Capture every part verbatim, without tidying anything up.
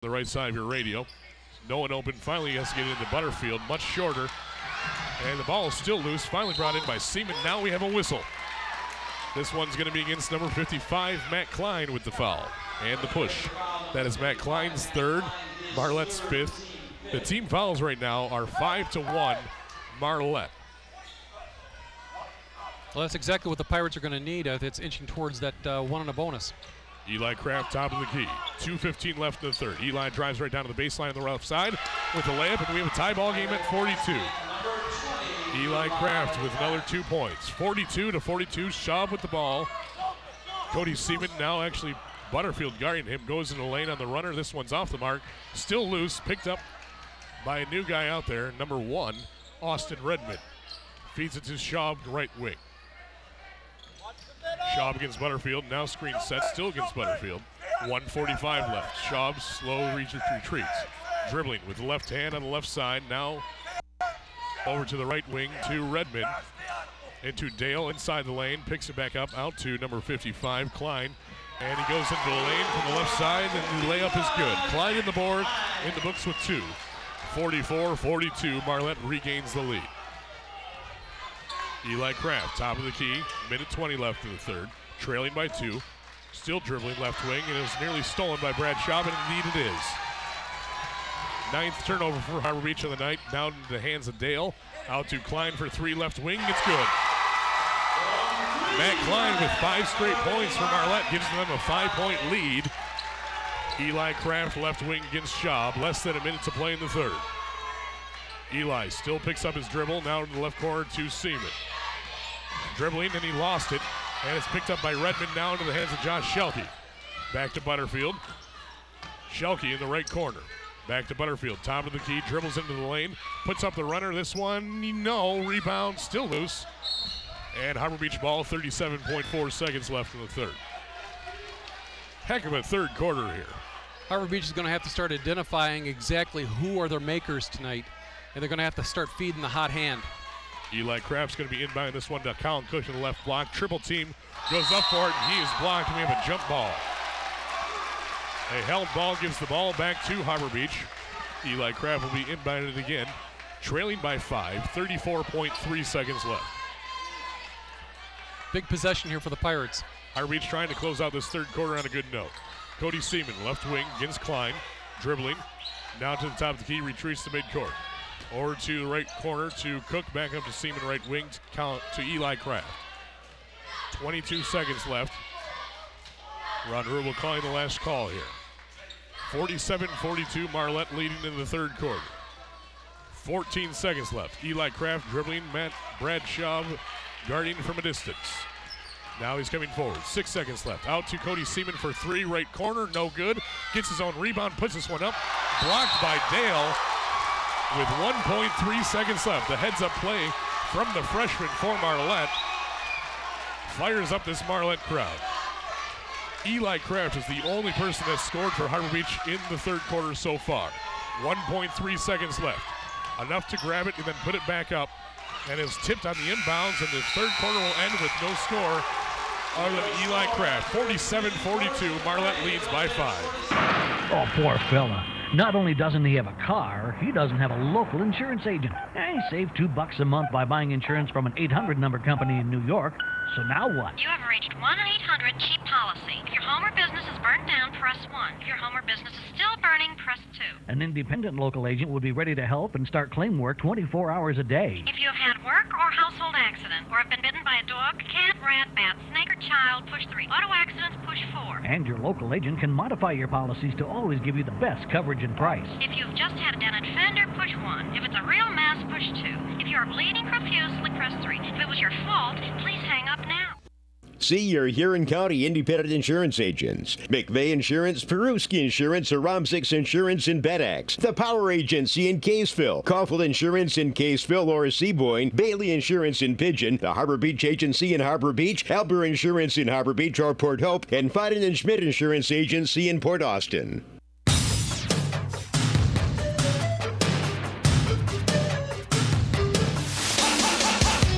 the right side of your radio. No one open. Finally, he has to get it into Butterfield. Much shorter. And the ball is still loose. Finally brought in by Seaman. Now we have a whistle. This one's going to be against number fifty-five, Matt Klein, with the foul. And the push. That is Matt Klein's third. Marlette's fifth. The team fouls right now are five to one Marlette. Well, that's exactly what the Pirates are going to need if it's inching towards that uh, one and a bonus. Eli Kraft, top of the key. two fifteen left in the third. Eli drives right down to the baseline on the left side with the layup, and we have a tie ball game at forty-two. Eli Kraft with another two points. forty-two to forty-two, Schaub with the ball. Cody Seaman now actually Butterfield guarding him, goes in the lane on the runner. This one's off the mark. Still loose, picked up by a new guy out there, number one, Austin Redmond. Feeds it to Schaub, right wing. Schaub against Butterfield, now screen set, still against Butterfield. one forty-five left. Schaub slow reach retreats. Dribbling with the left hand on the left side, now over to the right wing to Redmond. Into Dale inside the lane, picks it back up, out to number fifty-five, Klein. And he goes into the lane from the left side, and the layup is good. Klein in the board, in the books with two. forty-four forty-two, Marlette regains the lead. Eli Kraft, top of the key, minute twenty left in the third, trailing by two. Still dribbling left wing, and it was nearly stolen by Brad Schaub, and indeed it is. Ninth turnover for Harbor Beach on the night, down into the hands of Dale. Out to Klein for three, left wing, it's good. Matt Klein with five straight points for Marlette gives them a five-point lead. Eli Kraft left wing against Schaub, less than a minute to play in the third. Eli still picks up his dribble, now in the left corner to Seaman. Dribbling, and he lost it, and it's picked up by Redmond, now into the hands of Josh Schelke. Back to Butterfield. Schelke in the right corner. Back to Butterfield, top of the key, dribbles into the lane, puts up the runner. This one, no, rebound, still loose. And Harbor Beach ball, thirty-seven point four seconds left in the third. Heck of a third quarter here. Harbor Beach is going to have to start identifying exactly who are their makers tonight, and they're going to have to start feeding the hot hand. Eli Kraft's going to be inbounding this one to Colin Cook in the left block. Triple team goes up for it, and he is blocked, and we have a jump ball. A held ball gives the ball back to Harbor Beach. Eli Kraft will be inbounded again, trailing by five, thirty-four point three seconds left. Big possession here for the Pirates. Harbor Beach trying to close out this third quarter on a good note. Cody Seaman, left wing against Klein, dribbling. Down to the top of the key, retreats to midcourt. Over to the right corner to Cook, back up to Seaman, right wing to, count to Eli Kraft. twenty-two seconds left. Ron Rubel calling the last call here. forty-seven forty-two, Marlette leading in the third quarter. fourteen seconds left. Eli Kraft dribbling, Matt Brad Schaub guarding from a distance. Now he's coming forward. Six seconds left. Out to Cody Seaman for three, right corner, no good. Gets his own rebound, puts this one up. Blocked by Dale with one point three seconds left. The heads-up play from the freshman for Marlette. Fires up this Marlette crowd. Eli Kraft is the only person that's scored for Harbor Beach in the third quarter so far. one point three seconds left. Enough to grab it and then put it back up. And is tipped on the inbounds, and the third quarter will end with no score other than Eli Kraft. forty-seven forty-two, Marlette leads by five. Oh, poor fella. Not only doesn't he have a car, he doesn't have a local insurance agent. And he saved two bucks a month by buying insurance from an eight hundred number company in New York. So now what? You have reached one eight hundred cheap policy. If your home or business is burnt down, press one. If your home or business is still burning, press two. An independent local agent would be ready to help and start claim work twenty-four hours a day. If you have had work or household accident, or have been bitten by a dog, cat, rat, bat, snake, or child, push three. Auto accidents, push four. And your local agent can modify your policies to always give you the best coverage and price. If you've just had a dented fender, push one. If it's a real mess, push two. If you are bleeding profusely, press three. If it was your fault, please hang up now. See your Huron County independent insurance agents. McVeigh Insurance, Peruski Insurance, Aramsix Insurance in Bed Axe, The Power Agency in Caseville, Caulfield Insurance in Caseville or Seaboyne, Bailey Insurance in Pigeon, the Harbor Beach Agency in Harbor Beach, Albert Insurance in Harbor Beach or Port Hope, and Fiden and Schmidt Insurance Agency in Port Austin.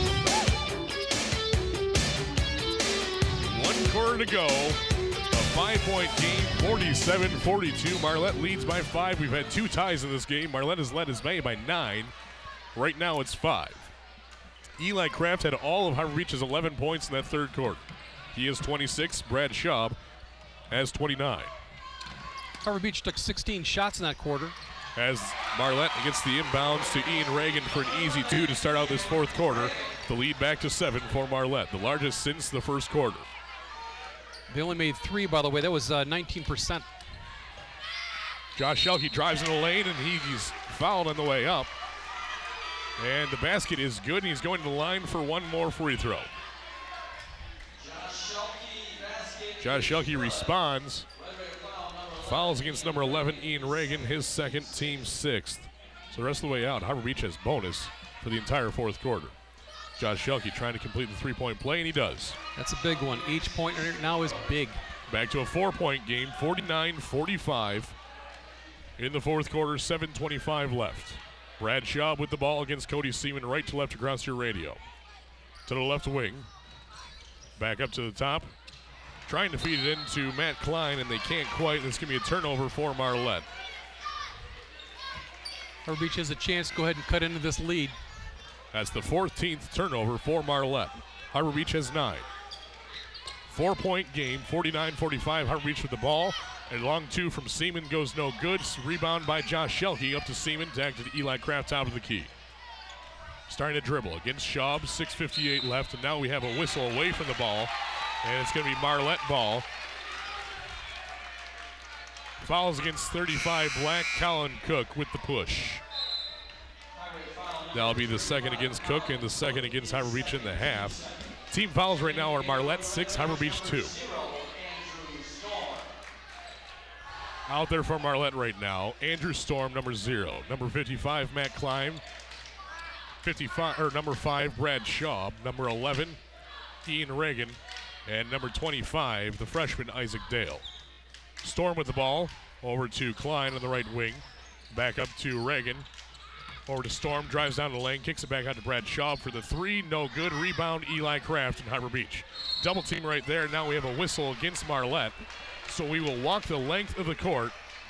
To go. A five-point game, forty-seven forty-two. Marlette leads by five. We've had two ties in this game. Marlette has led as May by nine. Right now it's five. Eli Kraft had all of Harbor Beach's eleven points in that third quarter. He has twenty-six. Brad Schaub has twenty-nine. Harbor Beach took sixteen shots in that quarter. As Marlette gets the inbounds to Ian Reagan for an easy two to start out this fourth quarter. The lead back to seven for Marlette, the largest since the first quarter. They only made three, by the way. That was uh, nineteen percent. Josh Shelkey drives in the lane, and he's fouled on the way up. And the basket is good, and he's going to the line for one more free throw. Josh Shelkey responds. Fouls against number eleven, Ian Reagan, his second, team sixth. So the rest of the way out, Harbor Beach has bonus for the entire fourth quarter. Josh Shelkey trying to complete the three-point play, and he does. That's a big one. Each point now is big. Back to a four-point game, forty-nine forty-five. In the fourth quarter, seven twenty-five left. Brad Schaub with the ball against Cody Seaman, right to left across your radio. To the left wing. Back up to the top. Trying to feed it into Matt Klein, and they can't quite. This going to be a turnover for Marlette. Harbor Beach has a chance to go ahead and cut into this lead. That's the fourteenth turnover for Marlette. Harbor Beach has nine. Four-point game, forty-nine forty-five. Harbor Beach with the ball. A long two from Seaman goes no good. Rebound by Josh Shelkey up to Seaman. Tag to Eli Kraft out of the key. Starting to dribble against Schaub. six fifty-eight left, and now we have a whistle away from the ball. And it's going to be Marlette ball. Fouls against thirty-five Black. Colin Cook with the push. That'll be the second against Cook and the second against Harbor Beach in the half. Team fouls right now are Marlette six, Harbor Beach two. Out there for Marlette right now, Andrew Storm, number zero. Number fifty-five, Matt Klein. fifty-five, or number five, Brad Schaub. Number eleven, Ian Reagan. And number twenty-five, the freshman, Isaac Dale. Storm with the ball, over to Klein on the right wing. Back up to Reagan. Over to Storm, drives down the lane, kicks it back out to Brad Schaub for the three. No good. Rebound, Eli Kraft in Harbor Beach. Double team right there. Now we have a whistle against Marlette. So we will walk the length of the court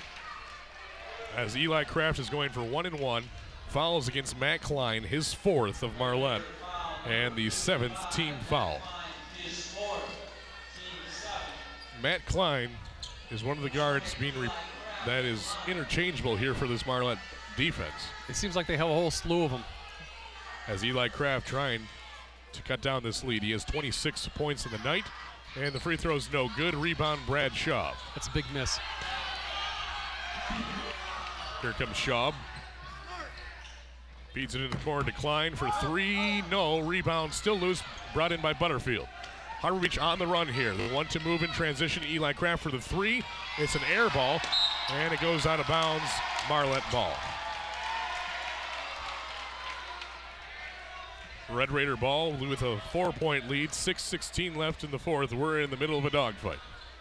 as Eli Kraft is going for one and one. Fouls against Matt Klein, his fourth of Marlette, and the seventh team foul. Matt Klein is one of the guards being re- that is interchangeable here for this Marlette defense. It seems like they have a whole slew of them. As Eli Kraft trying to cut down this lead. He has twenty-six points in the night, and the free throw's no good. Rebound, Brad Schaub. That's a big miss. Here comes Schaub. Feeds it in the corner to Klein for three. No. Rebound still loose. Brought in by Butterfield. Harbor Beach on the run here. The one to move in transition. Eli Kraft for the three. It's an air ball, and it goes out of bounds. Marlette ball. Red Raider ball with a four-point lead. six sixteen left in the fourth. We're in the middle of a dogfight.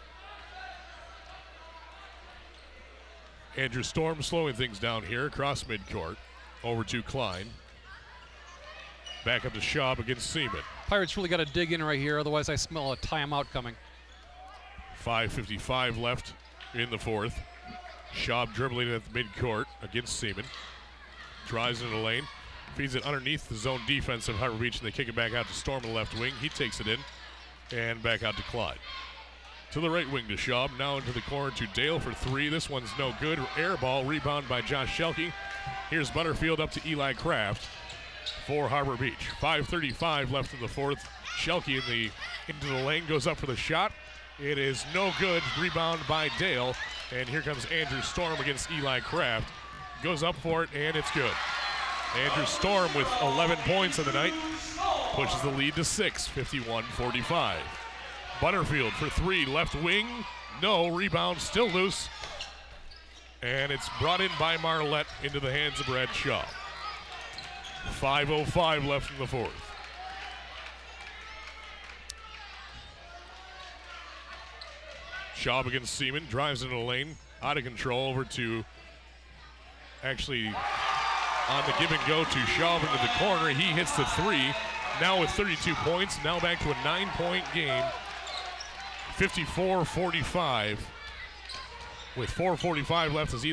Andrew Storm slowing things down here across midcourt. Over to Klein. Back up to Schaub against Seaman. Pirates really got to dig in right here, otherwise I smell a timeout coming. five fifty-five left in the fourth. Schaub dribbling at the midcourt against Seaman. Drives into the lane. Feeds it underneath the zone defense of Harbor Beach, and they kick it back out to Storm on the left wing. He takes it in and back out to Clyde. To the right wing to Schaub. Now into the corner to Dale for three. This one's no good. Air ball. Rebound by Josh Shelkey. Here's Butterfield up to Eli Kraft for Harbor Beach. five thirty-five left in the fourth. Shelkey in the into the lane goes up for the shot. It is no good. Rebound by Dale. And here comes Andrew Storm against Eli Kraft. Goes up for it, and it's good. Andrew Storm with eleven points in the night. Pushes the lead to six, fifty-one forty-five. Butterfield for three, left wing. No, rebound still loose. And it's brought in by Marlette into the hands of Brad Schaub. five oh five left in the fourth. Schaub against Seaman, drives into the lane, out of control, over to, actually on the give and go to Schaub into the corner. He hits the three, now with thirty-two points, now back to a nine-point game. fifty-four forty-five. With four forty-five left as